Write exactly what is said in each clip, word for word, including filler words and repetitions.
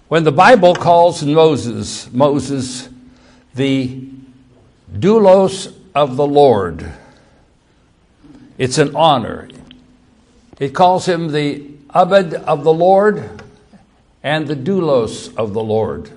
When the Bible calls Moses, Moses, the doulos of the Lord, it's an honor. It calls him the Abed of the Lord and the doulos of the Lord.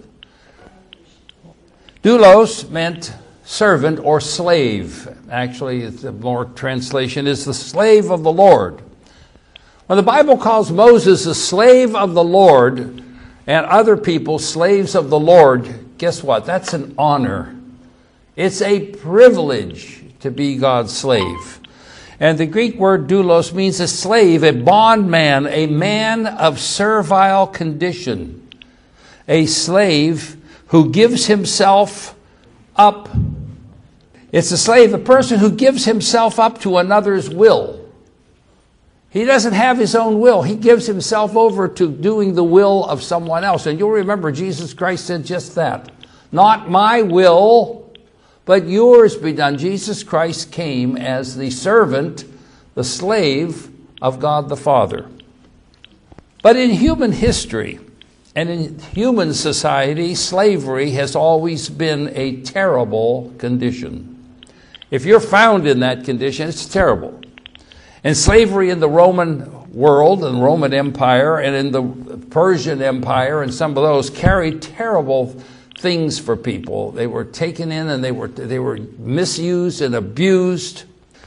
Doulos meant servant or slave. Actually, the more translation is the slave of the Lord. When the Bible calls Moses a slave of the Lord and other people slaves of the Lord, guess what? That's an honor. It's a privilege to be God's slave. And the Greek word doulos means a slave, a bondman, a man of servile condition, a slave who gives himself up. It's a slave, a person who gives himself up to another's will. He doesn't have his own will. He gives himself over to doing the will of someone else. And you'll remember Jesus Christ said just that. Not my will, but yours be done. Jesus Christ came as the servant, the slave of God the Father. But in human history and in human society, slavery has always been a terrible condition. If you're found in that condition, it's terrible. And slavery in the Roman world and Roman Empire and in the Persian Empire and some of those carried terrible things for people. They were taken in and they were they were misused and abused.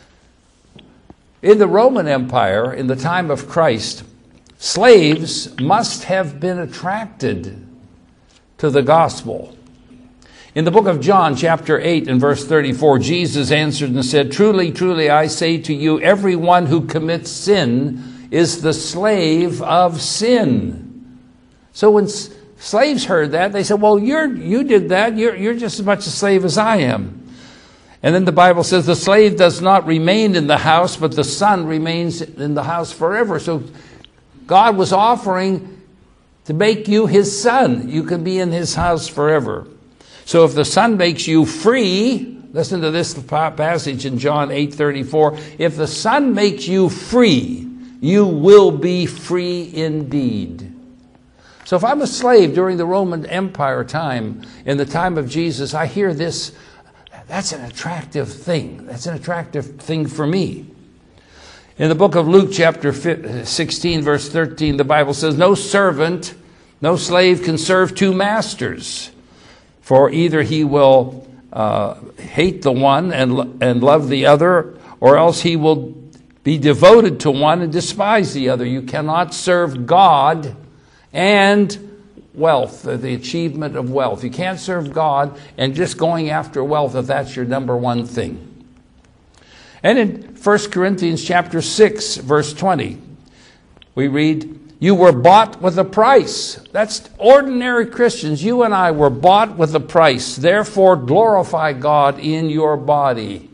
In the Roman Empire, in the time of Christ, slaves must have been attracted to the gospel. In the book of John, chapter eight and verse thirty-four, Jesus answered and said, "Truly, truly, I say to you, everyone who commits sin is the slave of sin." So when slaves heard that, they said, well, you're, you did that. You're, you're just as much a slave as I am. And then the Bible says the slave does not remain in the house, but the son remains in the house forever. So God was offering to make you his son. You can be in his house forever. So if the son makes you free, listen to this passage in John eight thirty-four, if the son makes you free, you will be free indeed. So if I'm a slave during the Roman Empire time, in the time of Jesus, I hear this, that's an attractive thing. That's an attractive thing for me. In the book of Luke, chapter sixteen, verse thirteen, the Bible says, "No servant, no slave can serve two masters, for either he will uh, hate the one and, and love the other, or else he will be devoted to one and despise the other. You cannot serve God and wealth, the achievement of wealth. You can't serve God and just going after wealth if that's your number one thing." And in First Corinthians chapter six, verse twenty, we read, "You were bought with a price." That's ordinary Christians. You and I were bought with a price. Therefore, glorify God in your body.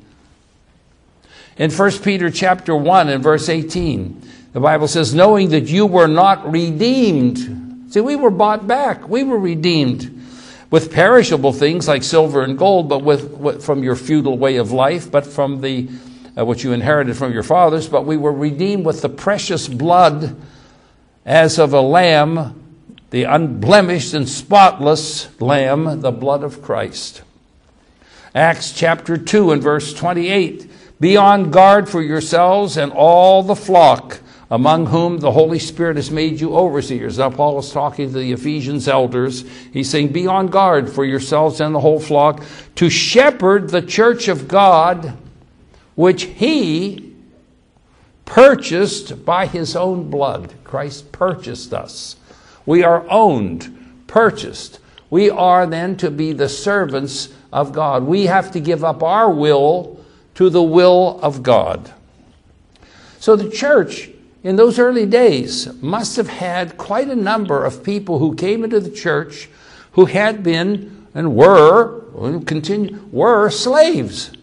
In First Peter chapter one and verse eighteen, the Bible says, "Knowing that you were not redeemed." See, we were bought back. We were redeemed with perishable things like silver and gold, but with, with from your feudal way of life, but from the uh, what you inherited from your fathers. But we were redeemed with the precious blood as of a lamb, the unblemished and spotless lamb, the blood of Christ. Acts chapter two and verse twenty-eight, "Be on guard for yourselves and all the flock among whom the Holy Spirit has made you overseers." Now Paul is talking to the Ephesians elders. He's saying, be on guard for yourselves and the whole flock to shepherd the church of God, which he purchased by his own blood. Christ purchased us. We are owned, purchased. We are then to be the servants of God. We have to give up our will to the will of God. So the church in those early days must have had quite a number of people who came into the church who had been and were, and continue, were slaves.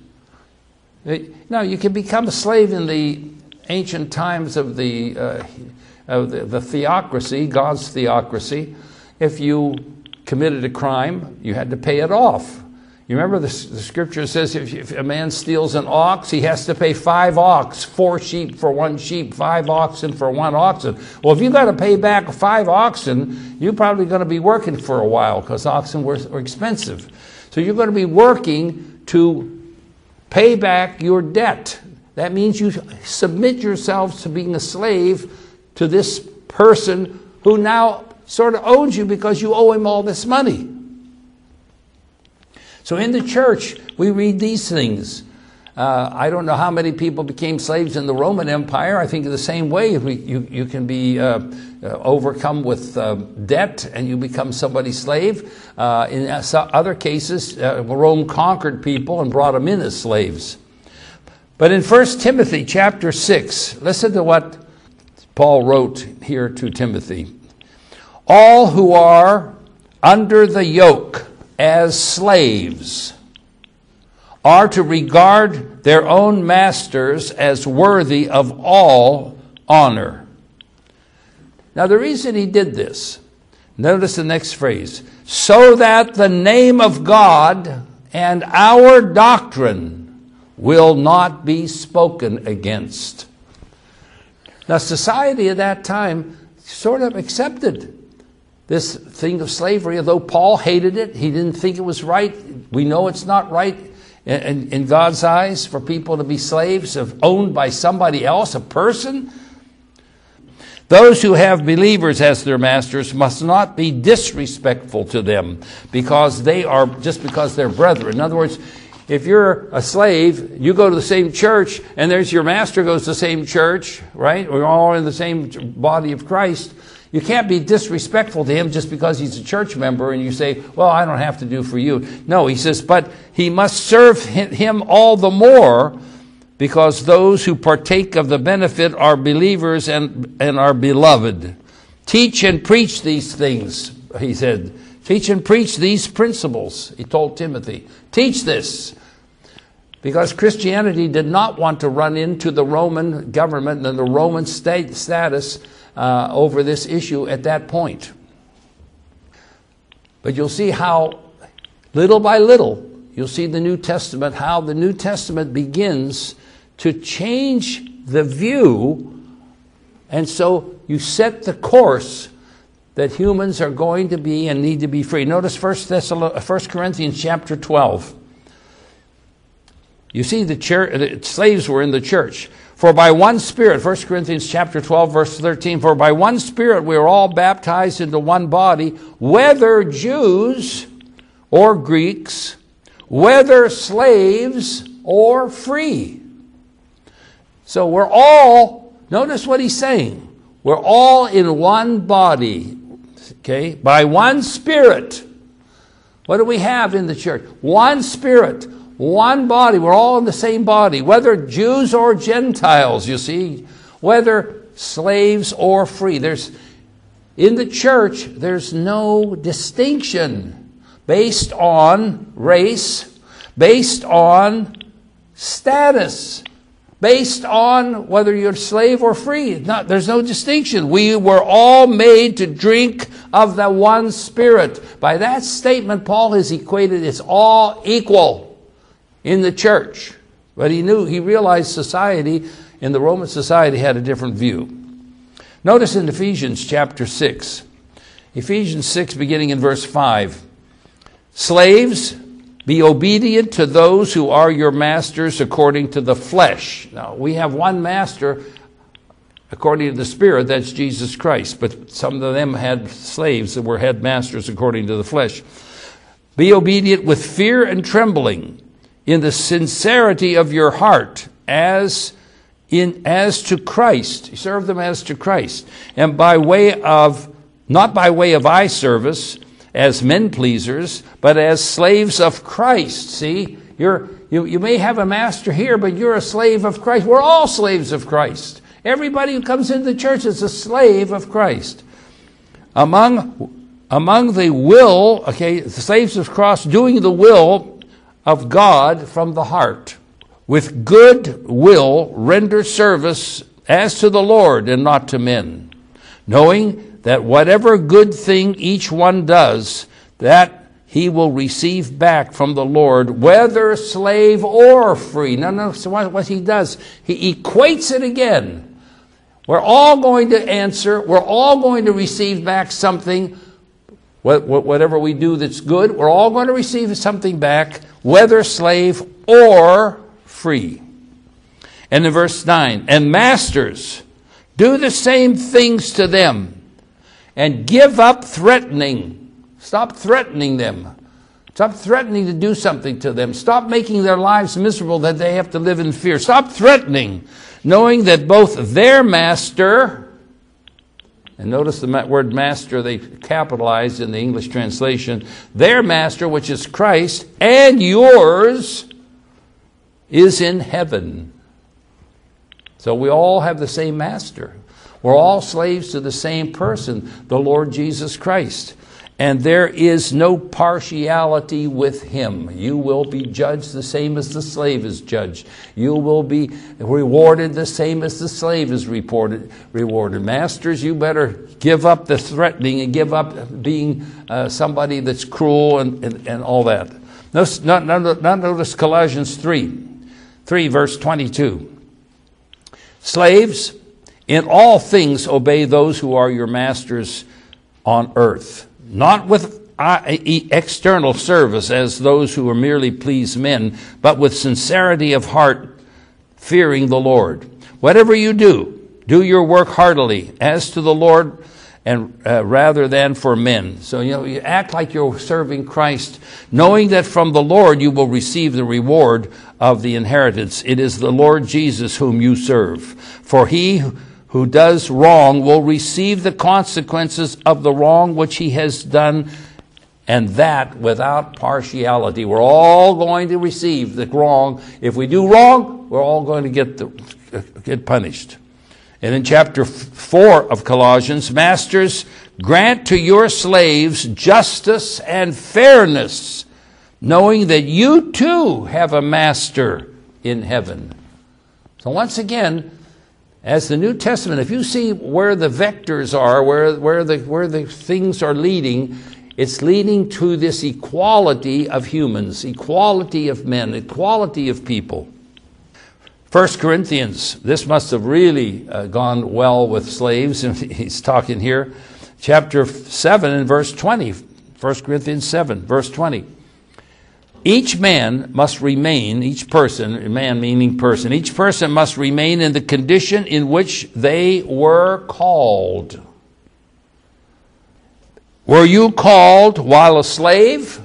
Now, you can become a slave in the ancient times of the, uh, of the, the theocracy, God's theocracy. If you committed a crime, you had to pay it off. You remember the, the scripture says if, if a man steals an ox, he has to pay five ox, four sheep for one sheep, five oxen for one oxen. Well, if you got to pay back five oxen, you're probably going to be working for a while because oxen were, were expensive. So you're going to be working to pay back your debt. That means you submit yourselves to being a slave to this person who now sort of owns you because you owe him all this money. So in the church, we read these things. Uh, I don't know how many people became slaves in the Roman Empire. I think in the same way, we, you, you can be uh, uh, overcome with uh, debt and you become somebody's slave. Uh, in other cases, uh, Rome conquered people and brought them in as slaves. But in First Timothy chapter six, listen to what Paul wrote here to Timothy. All who are under the yoke as slaves are to regard their own masters as worthy of all honor. Now the reason he did this, notice the next phrase, so that the name of God and our doctrine will not be spoken against. Now society at that time sort of accepted this thing of slavery, although Paul hated it. He didn't think it was right. We know it's not right in, in, in God's eyes for people to be slaves of, owned by somebody else, a person. Those who have believers as their masters must not be disrespectful to them because they are, just because they're brethren. In other words, if you're a slave, you go to the same church, and there's your master goes to the same church, right? We're all in the same body of Christ. You can't be disrespectful to him just because he's a church member and you say, well, I don't have to do for you. No, he says, but he must serve him all the more because those who partake of the benefit are believers and, and are beloved. Teach and preach these things, he said. Teach and preach these principles, he told Timothy. Teach this. Because Christianity did not want to run into the Roman government and the Roman state status Uh, over this issue at that point. But you'll see how, little by little, you'll see the New Testament, how the New Testament begins to change the view, and so you set the course that humans are going to be and need to be free. Notice First Corinthians chapter twelve. You see, the, church, the slaves were in the church. For by one Spirit, First Corinthians chapter twelve, verse thirteen, for by one Spirit we are all baptized into one body, whether Jews or Greeks, whether slaves or free. So we're all, notice what he's saying, we're all in one body, okay, by one Spirit. What do we have in the church? One Spirit. One body. We're all in the same body. Whether Jews or Gentiles, you see. Whether slaves or free. There's, in the church, there's no distinction based on race, based on status, based on whether you're slave or free. Not, there's no distinction. We were all made to drink of the one Spirit. By that statement, Paul has equated it's all equal in the church. But he knew, he realized society, in the Roman society, had a different view. Notice in Ephesians chapter six. Ephesians six, beginning in verse five. Slaves, be obedient to those who are your masters according to the flesh. Now, we have one master according to the Spirit, that's Jesus Christ. But some of them had slaves that were headmasters according to the flesh. Be obedient with fear and trembling, in the sincerity of your heart, as in as to Christ. Serve them as to Christ. And by way of, not by way of eye service, as men pleasers, but as slaves of Christ. See, you're, you, you may have a master here, but you're a slave of Christ. We're all slaves of Christ. Everybody who comes into the church is a slave of Christ. Among, among the will, okay, the slaves of Christ, doing the will of God from the heart. With good will render service as to the Lord and not to men, knowing that whatever good thing each one does, that he will receive back from the Lord, whether slave or free. Now, no, so what, what he does, he equates it again. We're all going to answer. We're all going to receive back something. Whatever we do that's good, we're all going to receive something back, whether slave or free. And in verse nine, and masters, do the same things to them, and give up threatening. Stop threatening them. Stop threatening to do something to them. Stop making their lives miserable that they have to live in fear. Stop threatening, knowing that both their master, and notice the word master they capitalized in the English translation, their master, which is Christ, and yours is in heaven. So we all have the same master. We're all slaves to the same person, the Lord Jesus Christ. And there is no partiality with him. You will be judged the same as the slave is judged. You will be rewarded the same as the slave is reported, rewarded. Masters, you better give up the threatening and give up being uh, somebody that's cruel and, and, and all that. Notice, not, not, not notice Colossians three, three verse twenty-two. Slaves, in all things obey those who are your masters on earth, not with external service as those who are merely please men, but with sincerity of heart, fearing the Lord. Whatever you do, do your work heartily, as to the Lord, and uh, rather than for men. So, you know, you act like you're serving Christ, knowing that from the Lord you will receive the reward of the inheritance. It is the Lord Jesus whom you serve. For he who does wrong will receive the consequences of the wrong which he has done, and that without partiality. We're all going to receive the wrong. If we do wrong, we're all going to get the, get punished. And in chapter four of Colossians, masters, grant to your slaves justice and fairness, knowing that you too have a master in heaven. So once again, as the New Testament, if you see where the vectors are, where, where, the, where the things are leading, it's leading to this equality of humans, equality of men, equality of people. First Corinthians, this must have really uh, gone well with slaves. He's talking here. Chapter seven and verse twenty. First Corinthians seven, verse twenty. Each man must remain, each person, man meaning person, each person must remain in the condition in which they were called. Were you called while a slave?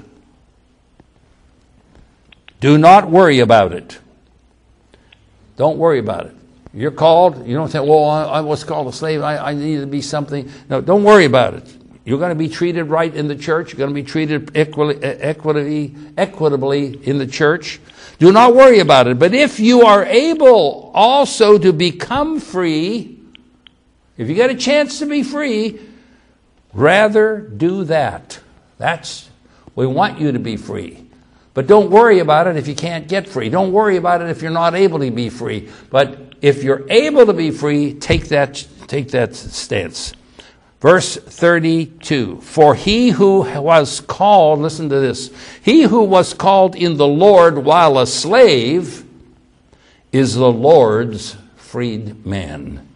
Do not worry about it. Don't worry about it. You're called. You don't think, well, I, I was called a slave. I, I need to be something. No, don't worry about it. You're going to be treated right in the church. You're going to be treated equally, equitably, equitably in the church. Do not worry about it. But if you are able also to become free, if you get a chance to be free, rather do that. That's, we want you to be free. But don't worry about it if you can't get free. Don't worry about it if you're not able to be free. But if you're able to be free, take that, take that stance. Verse thirty-two, for he who was called, listen to this, he who was called in the Lord while a slave is the Lord's freed man.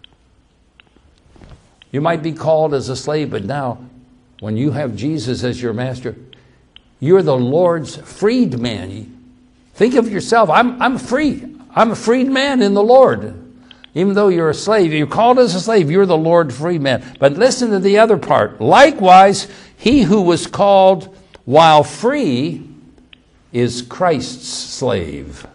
You might be called as a slave, but now when you have Jesus as your master, you're the Lord's freed man. Think of yourself, I'm, I'm free. I'm a freed man in the Lord. Even though you're a slave, you're called as a slave, you're the Lord free man. But listen to the other part. Likewise, he who was called while free is Christ's slave.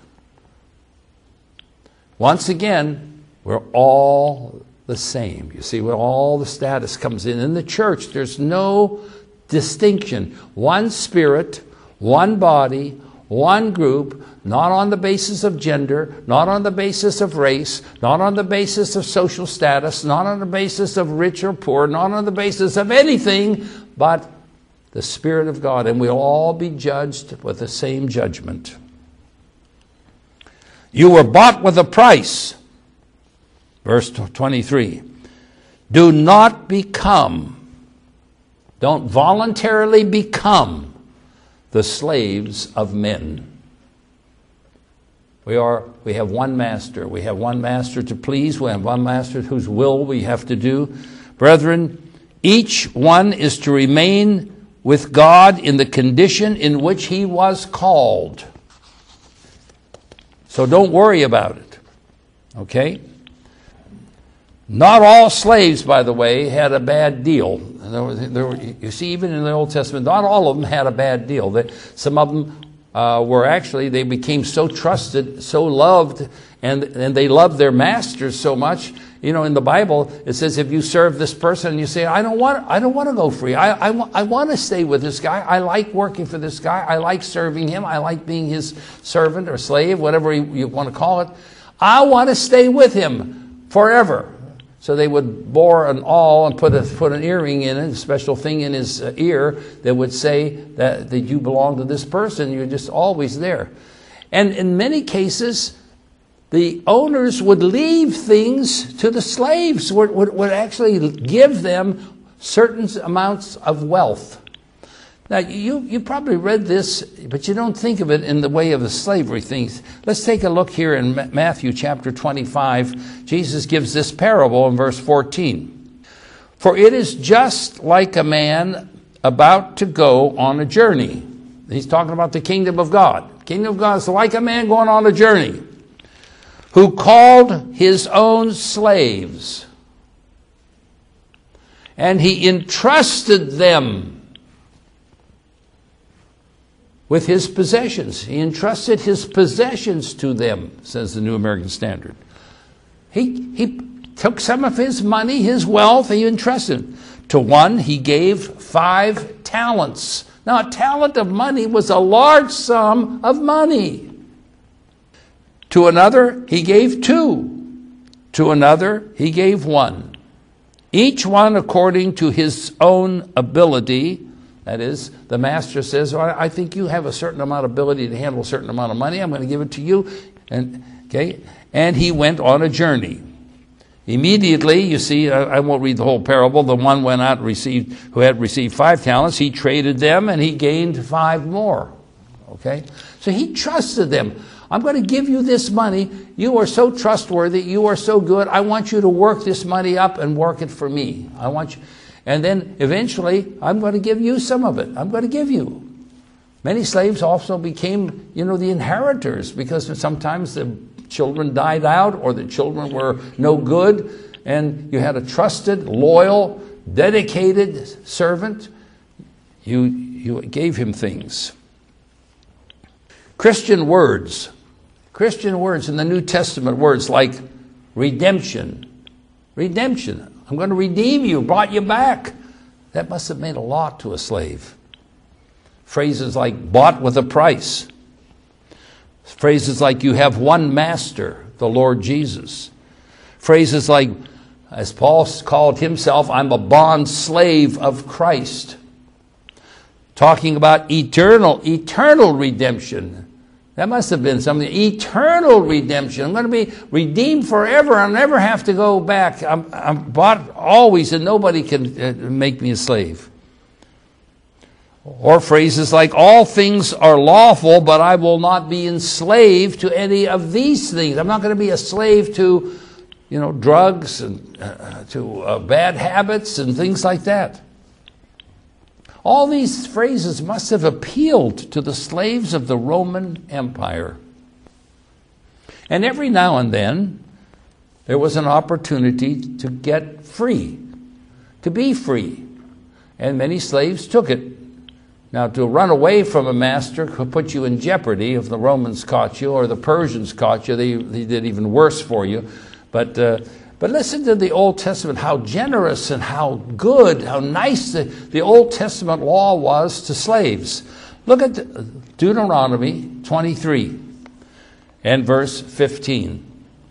Once again, we're all the same. You see, where all the status comes in. In the church, there's no distinction. One spirit, one body, one group, not on the basis of gender, not on the basis of race, not on the basis of social status, not on the basis of rich or poor, not on the basis of anything but the Spirit of God. And we'll all be judged with the same judgment. You were bought with a price. Verse twenty-three. Do not become, don't voluntarily become. the slaves of men. We are, we have one master. We have one master to please. We have one master whose will we have to do. Brethren, each one is to remain with God in the condition in which he was called. So don't worry about it. Okay? Not all slaves, by the way, had a bad deal. There were, there were, you see, even in the Old Testament, not all of them had a bad deal. They, some of them uh, were actually, they became so trusted, so loved, and, and they loved their masters so much. You know, in the Bible, it says if you serve this person and you say, I don't want, I don't want to go free. I, I, I want to stay with this guy. I like working for this guy. I like serving him. I like being his servant or slave, whatever you, you want to call it. I want to stay with him forever. So they would bore an awl and put a, put an earring in it, a special thing in his uh, ear that would say that, that you belong to this person. You're just always there. And in many cases, the owners would leave things to the slaves, would, would, would actually give them certain amounts of wealth. Now, you, you probably read this, but you don't think of it in the way of the slavery things. Let's take a look here in Matthew chapter twenty-five. Jesus gives this parable in verse fourteen. For it is just like a man about to go on a journey. He's talking about the kingdom of God. The kingdom of God is like a man going on a journey, who called his own slaves, and he entrusted them with his possessions. He entrusted his possessions to them, says the New American Standard. He, he took some of his money, his wealth, and he entrusted. To one, he gave five talents. Now, a talent of money was a large sum of money. To another, he gave two. To another, he gave one. Each one according to his own ability. That is, the master says, well, I think you have a certain amount of ability to handle a certain amount of money. I'm going to give it to you. And, okay, and he went on a journey. Immediately, you see, I, I won't read the whole parable. The one went out and received, who had received five talents. He traded them and he gained five more. Okay? So he trusted them. I'm going to give you this money. You are so trustworthy. You are so good. I want you to work this money up and work it for me. I want you. And then eventually, I'm going to give you some of it. I'm going to give you. Many slaves also became, you know, the inheritors, because sometimes the children died out or the children were no good, and you had a trusted, loyal, dedicated servant. You, you gave him things. Christian words. Christian words in the New Testament, words like redemption. Redemption. I'm going to redeem you, brought you back. That must have meant a lot to a slave. Phrases like bought with a price. Phrases like you have one master, the Lord Jesus. Phrases like, as Paul called himself, I'm a bond slave of Christ. Talking about eternal, eternal redemption. That must have been something. Eternal redemption. I'm going to be redeemed forever. I'll never have to go back. I'm, I'm bought always, and nobody can uh, make me a slave. Or phrases like, all things are lawful, but I will not be enslaved to any of these things. I'm not going to be a slave to, you know, drugs and uh, to uh, bad habits and things like that. All these phrases must have appealed to the slaves of the Roman Empire. And every now and then, there was an opportunity to get free, to be free. And many slaves took it. Now, to run away from a master could put you in jeopardy. If the Romans caught you or the Persians caught you, they, they did even worse for you. But... Uh, But listen to the Old Testament, how generous and how good, how nice the, the Old Testament law was to slaves. Look at Deuteronomy twenty-three and verse fifteen.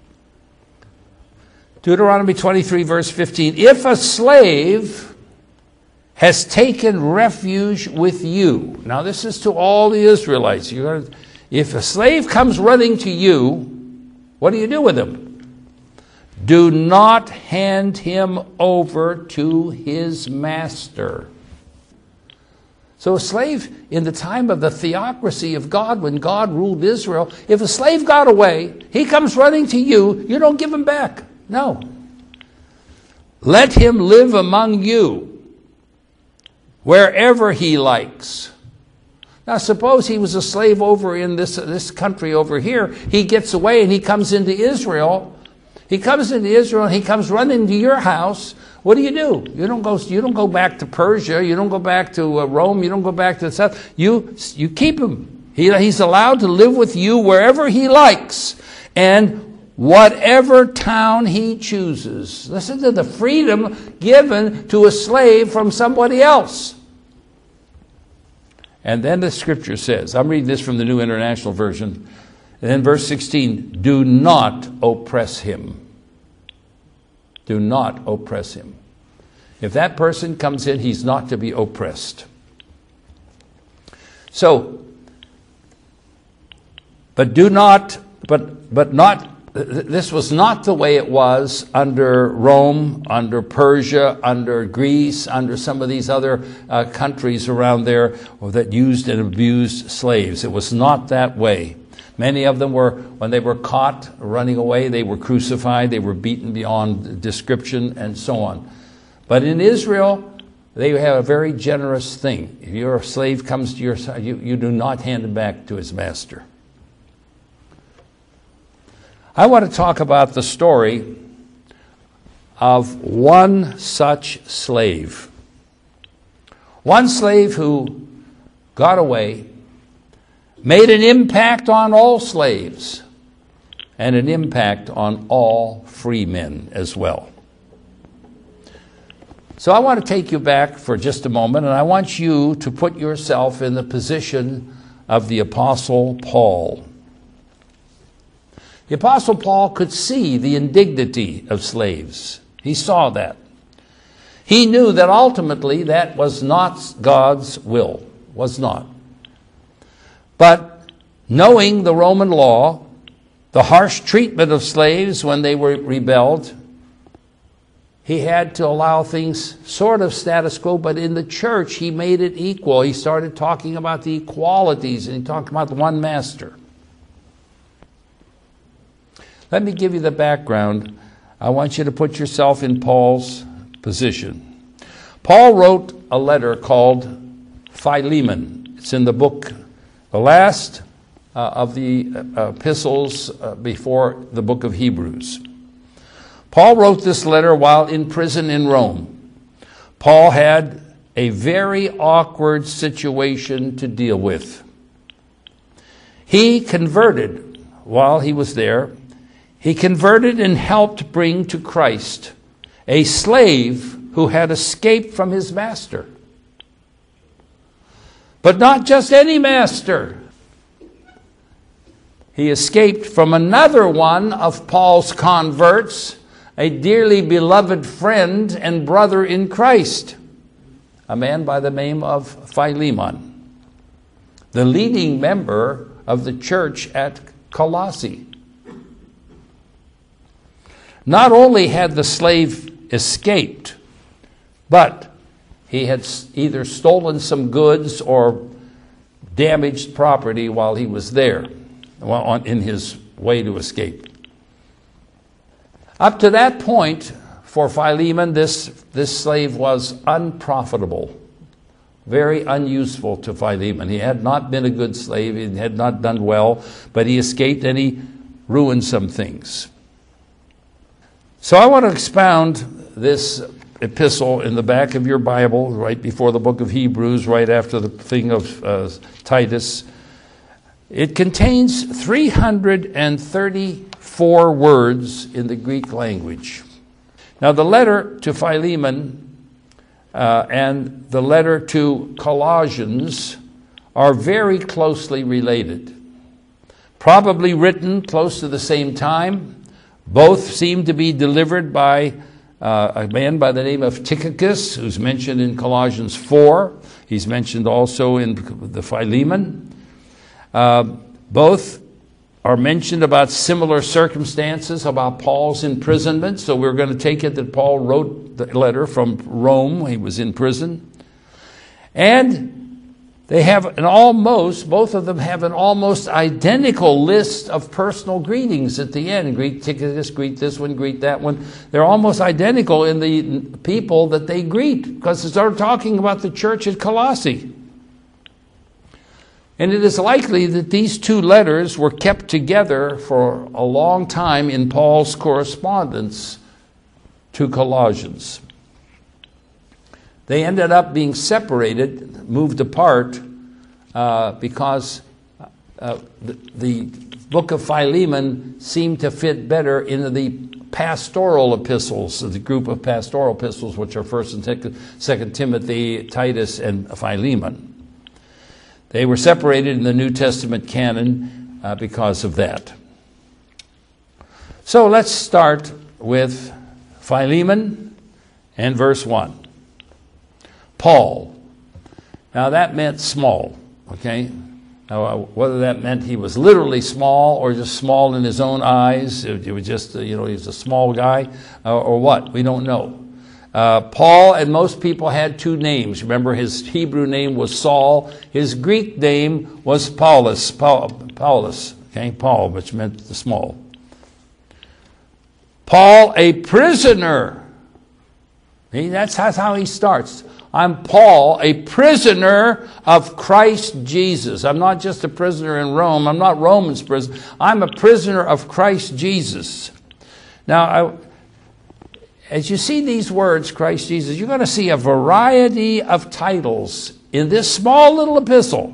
Deuteronomy twenty-three, verse fifteen. If a slave has taken refuge with you. Now this is to all the Israelites. You're gonna, if a slave comes running to you, what do you do with him? Do not hand him over to his master. So a slave in the time of the theocracy of God, when God ruled Israel, if a slave got away, he comes running to you, you don't give him back. No. Let him live among you wherever he likes. Now suppose he was a slave over in this, this country over here. He gets away and he comes into Israel. He comes into Israel and he comes running to your house. What do you do? You don't go. You don't go back to Persia. You don't go back to uh, Rome. You don't go back to the south. You you keep him. He, he's allowed to live with you wherever he likes, and whatever town he chooses. Listen to the freedom given to a slave from somebody else. And then the scripture says, I'm reading this from the New International Version, and then verse sixteen: do not oppress him. Do not oppress him. If that person comes in, he's not to be oppressed. So, but do not, but but not, this was not the way it was under Rome, under Persia, under Greece, under some of these other uh, countries around there that used and abused slaves. It was not that way. Many of them were, when they were caught running away, they were crucified, they were beaten beyond description, and so on. But in Israel, they have a very generous thing. If your slave comes to your side, you, you do not hand him back to his master. I want to talk about the story of one such slave. One slave who got away, made an impact on all slaves and an impact on all free men as well. So I want to take you back for just a moment, and I want you to put yourself in the position of the Apostle Paul. The Apostle Paul could see the indignity of slaves. He saw that. He knew that ultimately that was not God's will, was not. But knowing the Roman law, the harsh treatment of slaves when they were rebelled, he had to allow things sort of status quo, but in the church he made it equal. He started talking about the equalities, and he talked about the one master. Let me give you the background. I want you to put yourself in Paul's position. Paul wrote a letter called Philemon. It's in the book The last uh, of the uh, epistles uh, before the book of Hebrews. Paul wrote this letter while in prison in Rome. Paul had a very awkward situation to deal with. He converted while he was there. He converted and helped bring to Christ a slave who had escaped from his master. But not just any master. He escaped from another one of Paul's converts, a dearly beloved friend and brother in Christ, a man by the name of Philemon, the leading member of the church at Colossae. Not only had the slave escaped, but he had either stolen some goods or damaged property while he was there, in his way to escape. Up to that point, for Philemon, this, this slave was unprofitable, very unuseful to Philemon. He had not been a good slave, he had not done well, but he escaped and he ruined some things. So I want to expound this epistle in the back of your Bible, right before the book of Hebrews, right after the thing of uh, Titus. It contains three hundred thirty-four words in the Greek language. Now, the letter to Philemon uh, and the letter to Colossians are very closely related. Probably written close to the same time. Both seem to be delivered by uh, a man by the name of Tychicus, who's mentioned in Colossians four. He's mentioned also in the Philemon. Uh, both are mentioned about similar circumstances about Paul's imprisonment. So we're going to take it that Paul wrote the letter from Rome. He was in prison. And They have an almost, both of them have an almost identical list of personal greetings at the end. Greet this, greet this one, greet that one. They're almost identical in the people that they greet, because they're talking about the church at Colossae. And it is likely that these two letters were kept together for a long time in Paul's correspondence to Colossians. They ended up being separated, moved apart, uh, because uh, the, the book of Philemon seemed to fit better into the pastoral epistles, the group of pastoral epistles, which are First and Second Timothy, Titus, and Philemon. They were separated in the New Testament canon uh, because of that. So let's start with Philemon and verse one. Paul. Now that meant small, okay? Now, whether that meant he was literally small or just small in his own eyes, it was just, you know, he's a small guy, uh, or what, we don't know. Uh, Paul and most people had two names. Remember, his Hebrew name was Saul. His Greek name was Paulus, Paul, Paulus, okay, Paul, which meant the small. Paul, a prisoner. See, that's how he starts. I'm Paul, a prisoner of Christ Jesus. I'm not just a prisoner in Rome. I'm not Roman's prisoner. I'm a prisoner of Christ Jesus. Now, I, as you see these words, Christ Jesus, you're going to see a variety of titles in this small little epistle.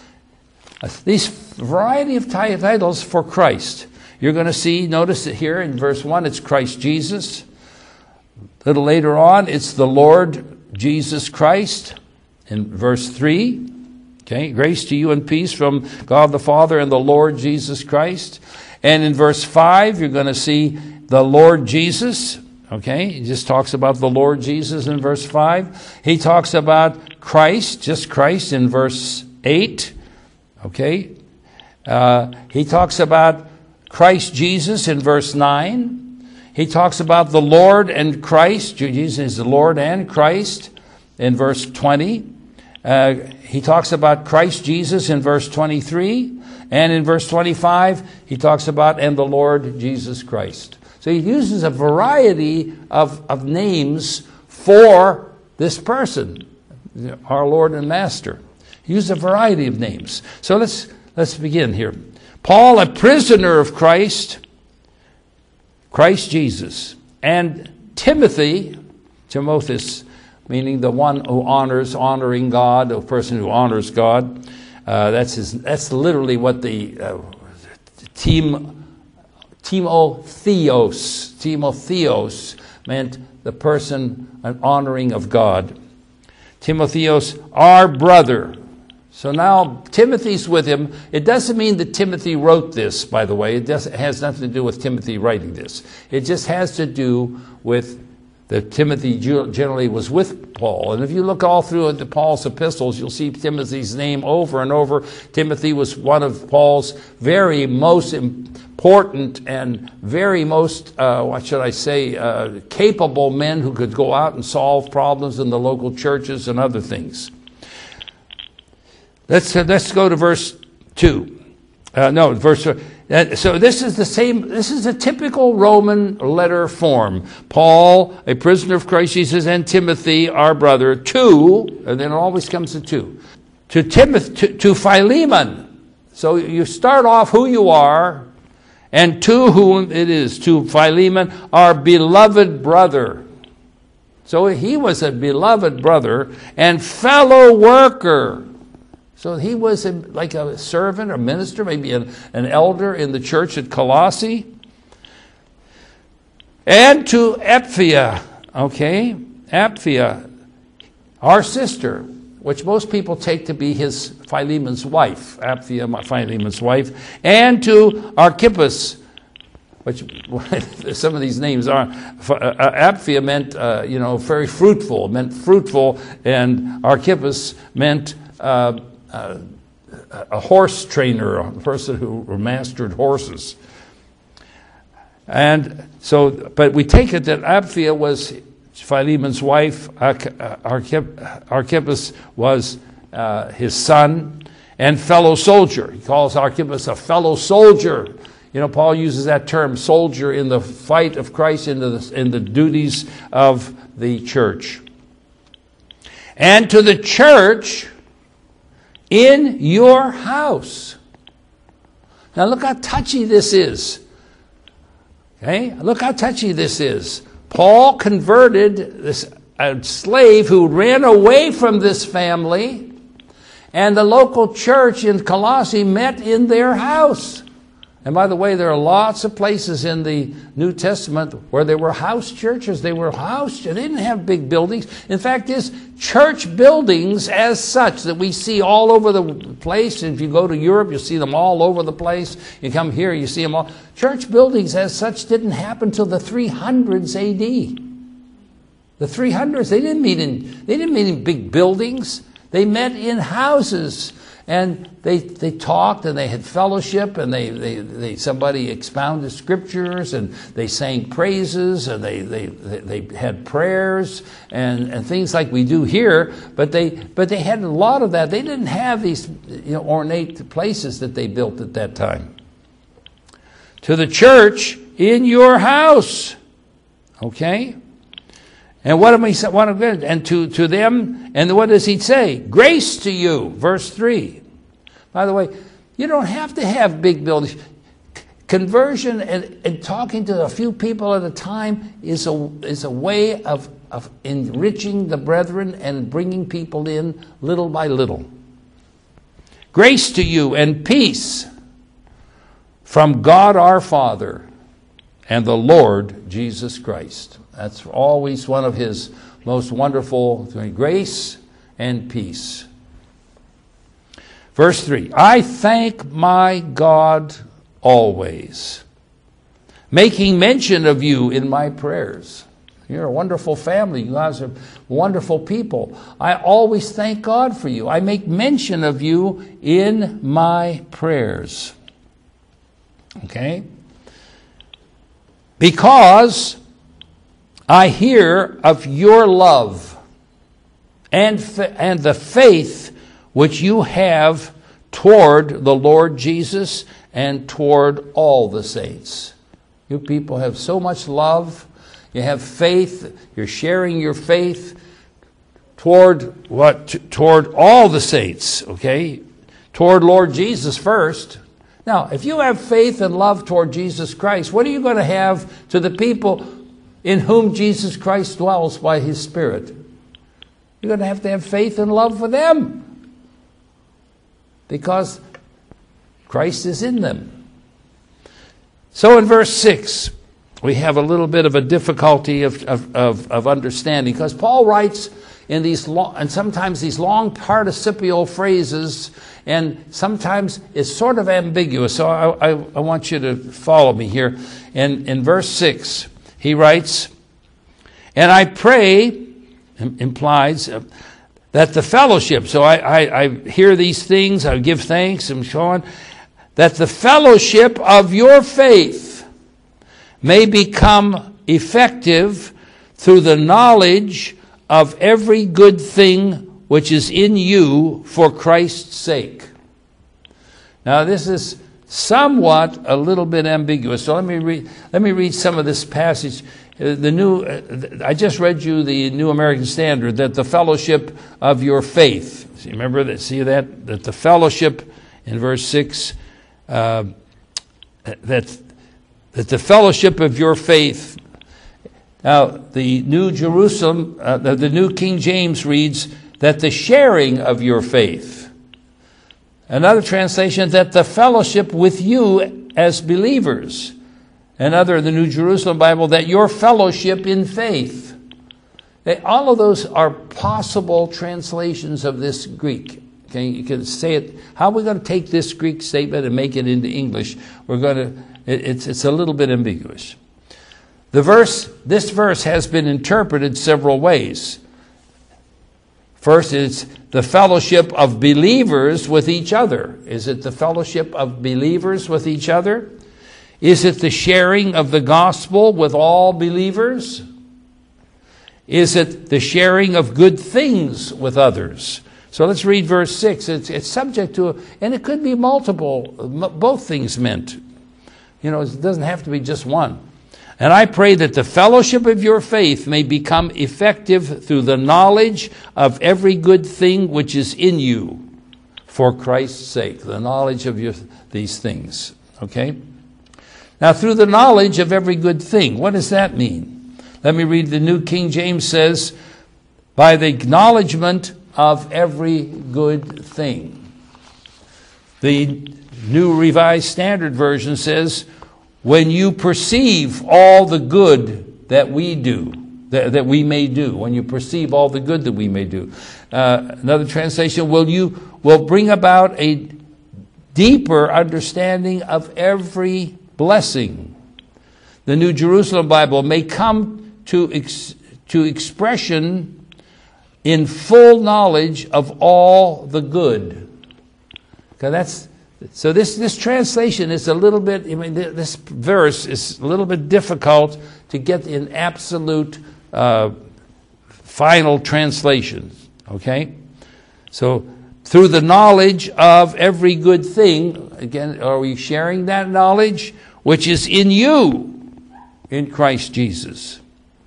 These variety of titles for Christ. You're going to see, notice it here in verse one, it's Christ Jesus. A little later on, it's the Lord Jesus Christ. In verse three, okay, grace to you and peace from God the Father and the Lord Jesus Christ. And in verse five, you're going to see the Lord Jesus. Okay, he just talks about the Lord Jesus in verse five. He talks about Christ, just Christ, in verse eight. Okay, uh, he talks about Christ Jesus in verse nine. He talks about the Lord and Christ. Jesus is the Lord and Christ in verse twenty. Uh, he talks about Christ Jesus in verse twenty-three. And in verse twenty-five, he talks about and the Lord Jesus Christ. So he uses a variety of, of names for this person, our Lord and Master. He uses a variety of names. So let's let's begin here. Paul, a prisoner of Christ, Christ Jesus, and Timothy, Timotheus, meaning the one who honors, honoring God, a person who honors God. Uh, that's his. That's literally what the uh, team. Timotheos, Timotheos meant the person, an honoring of God. Timotheos, our brother. So now Timothy's with him. It doesn't mean that Timothy wrote this, by the way. It, doesn't, it has nothing to do with Timothy writing this. It just has to do with that Timothy generally was with Paul. And if you look all through the Paul's epistles, you'll see Timothy's name over and over. Timothy was one of Paul's very most important and very most, uh, what should I say, uh, capable men who could go out and solve problems in the local churches and other things. Let's, uh, let's go to verse two. Uh, no, verse two. Uh, so this is the same, this is a typical Roman letter form. Paul, a prisoner of Christ Jesus, and Timothy, our brother, to, and then it always comes to two, to Timothy, to, to Philemon. So you start off who you are, and to whom it is, to Philemon, our beloved brother. So he was a beloved brother and fellow worker. So he was a, like a servant or minister, maybe an, an elder in the church at Colossae. And to Apphia, okay, Apphia, our sister, which most people take to be his Philemon's wife, Apphia, Philemon's wife, and to Archippus, which some of these names are. Apphia meant, uh, you know, very fruitful, meant fruitful, and Archippus meant uh, Uh, a horse trainer, a person who mastered horses. And so, but we take it that Apphia was Philemon's wife, Archippus was uh, his son, and fellow soldier. He calls Archippus a fellow soldier. You know, Paul uses that term, soldier, in the fight of Christ, in the, in the duties of the church. And to the church in your house. Now look how touchy this is. Okay, look how touchy this is. Paul converted this a slave who ran away from this family, and the local church in Colossae met in their house. And by the way, there are lots of places in the New Testament where there were house churches. They were house churches. They didn't have big buildings. In fact, there's church buildings as such that we see all over the place. If you go to Europe, you'll see them all over the place. You come here, you see them all. Church buildings as such didn't happen till the three hundreds A D. The three hundreds, they didn't meet in, they didn't meet in big buildings. They met in houses. And they they talked and they had fellowship and they, they, they somebody expounded scriptures and they sang praises and they they, they had prayers and, and things like we do here, but they but they had a lot of that. They didn't have these, you know, ornate places that they built at that time. To the church in your house. Okay? And what am I what am I, and to, to them, and what does he say? Grace to you, verse three. By the way, you don't have to have big buildings. Conversion and, and talking to a few people at a time is a is a way of, of enriching the brethren and bringing people in little by little. Grace to you and peace from God our Father and the Lord Jesus Christ. That's always one of his most wonderful things. Grace and peace. Verse three, I thank my God always, making mention of you in my prayers. You're a wonderful family. You guys are wonderful people. I always thank God for you. I make mention of you in my prayers. Okay? Because I hear of your love and, fa- and the faith which you have toward the Lord Jesus and toward all the saints. You people have so much love. You have faith. You're sharing your faith toward what? T- toward all the saints, okay? Toward Lord Jesus first. Now, if you have faith and love toward Jesus Christ, what are you going to have to the people in whom Jesus Christ dwells by his Spirit? You're going to have to have faith and love for them, because Christ is in them. So in verse six, we have a little bit of a difficulty of, of, of, of understanding, because Paul writes in these long, and sometimes these long participial phrases, and sometimes it's sort of ambiguous. So I, I, I want you to follow me here. In, in verse six, he writes, and I pray, implies, uh, that the fellowship, so I, I, I hear these things, I give thanks and so on, that the fellowship of your faith may become effective through the knowledge of every good thing which is in you for Christ's sake. Now this is somewhat a little bit ambiguous. So let me read, let me read some of this passage. The new, I just read you the New American Standard, that the fellowship of your faith. See, remember that? See that? That the fellowship in verse six, uh, that that the fellowship of your faith. Now, the New Jerusalem, uh, the, the New King James reads that the sharing of your faith. Another translation, that the fellowship with you as believers. Another, the New Jerusalem Bible, that your fellowship in faith. All of those are possible translations of this Greek. Okay, you can say it. How are we going to take this Greek statement and make it into English? We're going to. It, it's it's a little bit ambiguous. The verse, this verse has been interpreted several ways. First, it's the fellowship of believers with each other. Is it the fellowship of believers with each other? Is it the sharing of the gospel with all believers? Is it the sharing of good things with others? So let's read verse six. It's, it's subject to, and it could be multiple, both things meant. You know, it doesn't have to be just one. And I pray that the fellowship of your faith may become effective through the knowledge of every good thing which is in you for Christ's sake. The knowledge of your, these things. Okay? Now, through the knowledge of every good thing, what does that mean? Let me read the New King James says, by the acknowledgement of every good thing. The New Revised Standard Version says, when you perceive all the good that we do, that, that we may do, when you perceive all the good that we may do. Uh, another translation, will you will bring about a deeper understanding of every blessing. The New Jerusalem Bible may come to ex, to expression in full knowledge of all the good. Okay, that's so. This this translation is a little bit. I mean, this verse is a little bit difficult to get in absolute uh, final translation. Okay, so through the knowledge of every good thing. Again, are we sharing that knowledge which is in you, in Christ Jesus?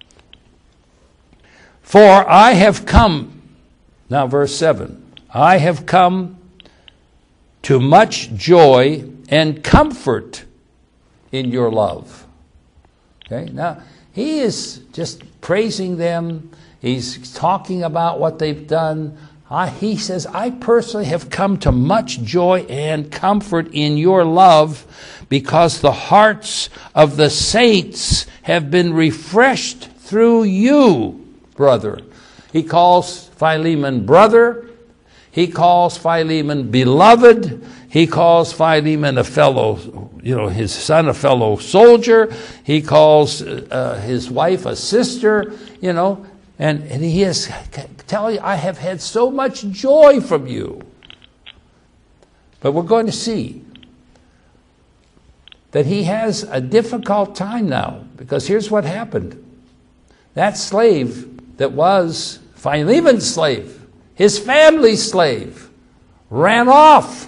For I have come, now verse seven, I have come to much joy and comfort in your love. Okay, now he is just praising them. He's talking about what they've done. I, he says, I personally have come to much joy and comfort in your love because the hearts of the saints have been refreshed through you, brother. He calls Philemon brother. He calls Philemon beloved. He calls Philemon a fellow, you know, his son a fellow soldier. He calls uh, his wife a sister, you know, and, and he is telling you, I have had so much joy from you. But we're going to see that he has a difficult time now, because here's what happened. That slave that was Philemon's slave, his family's slave, ran off.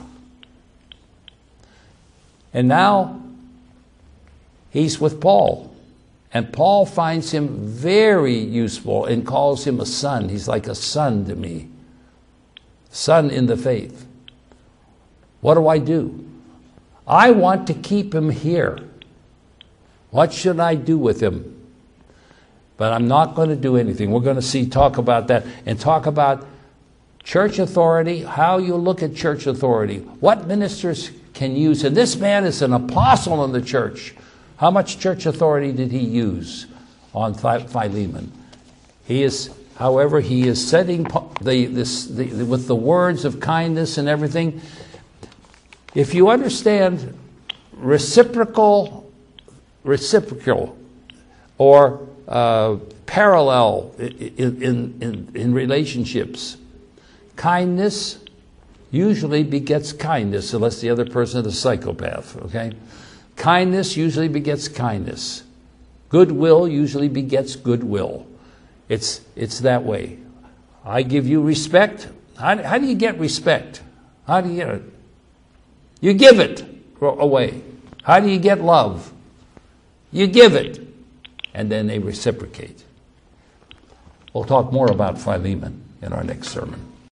And now he's with Paul. And Paul finds him very useful and calls him a son. He's like a son to me. Son in the faith. What do I do? I want to keep him here. What should I do with him? But I'm not going to do anything. We're going to see, talk about that, and talk about church authority, how you look at church authority, what ministers can use. And this man is an apostle in the church. How much church authority did he use on Philemon? He is, however, he is setting the, this, the, the, with the words of kindness and everything. If you understand reciprocal, reciprocal, or uh, parallel in, in, in, in relationships, kindness usually begets kindness, unless the other person is a psychopath, okay? Kindness usually begets kindness. Goodwill usually begets goodwill. It's, it's that way. I give you respect. How, how do you get respect? How do you get it? You give it away. How do you get love? You give it, and then they reciprocate. We'll talk more about Philemon in our next sermon.